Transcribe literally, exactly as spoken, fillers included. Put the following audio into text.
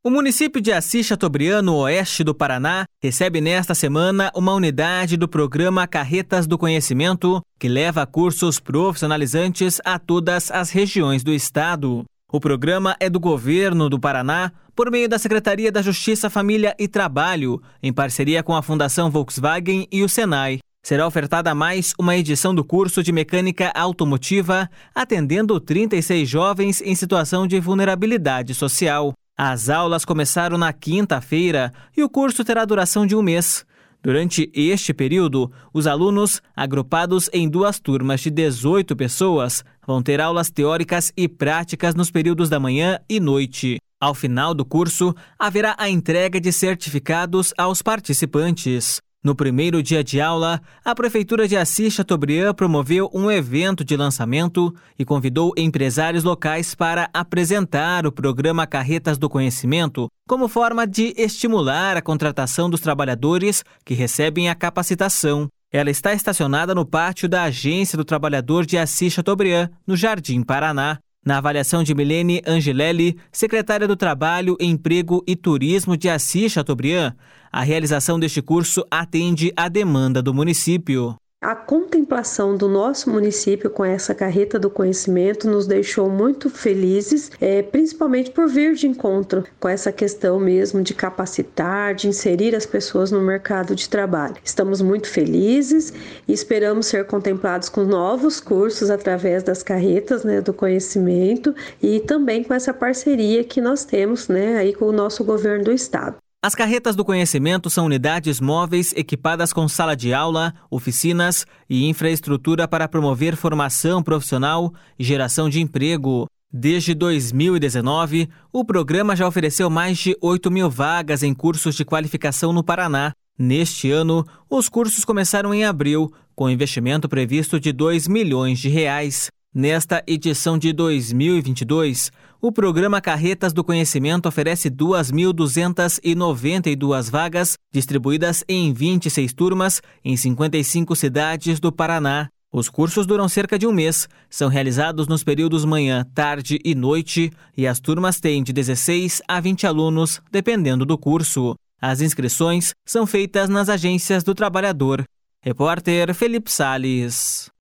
O município de Assis Chateaubriand, no oeste do Paraná, recebe nesta semana uma unidade do programa Carretas do Conhecimento, que leva cursos profissionalizantes a todas as regiões do estado. O programa é do governo do Paraná, por meio da Secretaria da Justiça, Família e Trabalho, em parceria com a Fundação Volkswagen e o Senai. Será ofertada mais uma edição do curso de mecânica automotiva, atendendo trinta e seis jovens em situação de vulnerabilidade social. As aulas começaram na quinta-feira e o curso terá duração de um mês. Durante este período, os alunos, agrupados em duas turmas de dezoito pessoas, vão ter aulas teóricas e práticas nos períodos da manhã e noite. Ao final do curso, haverá a entrega de certificados aos participantes. No primeiro dia de aula, a Prefeitura de Assis Chateaubriand promoveu um evento de lançamento e convidou empresários locais para apresentar o programa Carretas do Conhecimento como forma de estimular a contratação dos trabalhadores que recebem a capacitação. Ela está estacionada no pátio da Agência do Trabalhador de Assis Chateaubriand, no Jardim Paraná. Na avaliação de Milene Angelelli, secretária do Trabalho, Emprego e Turismo de Assis Chateaubriand, a realização deste curso atende à demanda do município. A contemplação do nosso município com essa carreta do conhecimento nos deixou muito felizes, é, principalmente por vir de encontro com essa questão mesmo de capacitar, de inserir as pessoas no mercado de trabalho. Estamos muito felizes e esperamos ser contemplados com novos cursos através das carretas, né, do conhecimento e também com essa parceria que nós temos, né, aí com o nosso governo do estado. As carretas do conhecimento são unidades móveis equipadas com sala de aula, oficinas e infraestrutura para promover formação profissional e geração de emprego. Desde dois mil e dezenove, o programa já ofereceu mais de oito mil vagas em cursos de qualificação no Paraná. Neste ano, os cursos começaram em abril, com investimento previsto de dois milhões de reais. Nesta edição de dois mil e vinte e dois, o programa Carretas do Conhecimento oferece duas mil duzentas e noventa e duas vagas, distribuídas em vinte e seis turmas em cinquenta e cinco cidades do Paraná. Os cursos duram cerca de um mês, são realizados nos períodos manhã, tarde e noite, e as turmas têm de dezesseis a vinte alunos, dependendo do curso. As inscrições são feitas nas agências do trabalhador. Repórter Felipe Salles.